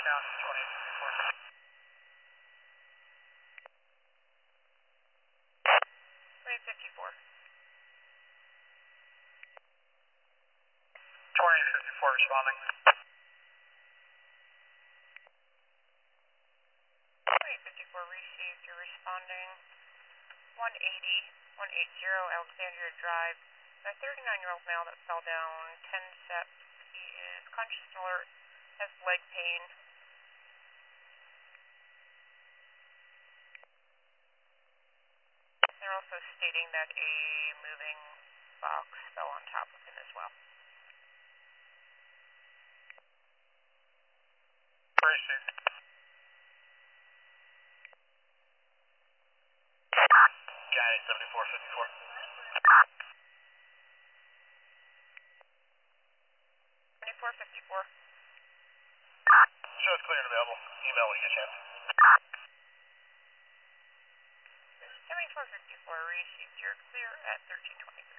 down 2854. 2054. 2054 responding. 2054 received. You're responding. 180 Alexandria Drive. A 39-year-old male that fell down 10 steps. He is conscious and alert, has leg pain. They're also stating that a moving box fell on top of him as well. Received. Got it, 7454. 2454. Shows clear and available. Email when you get a chance. 7454 received. You're clear at 1323.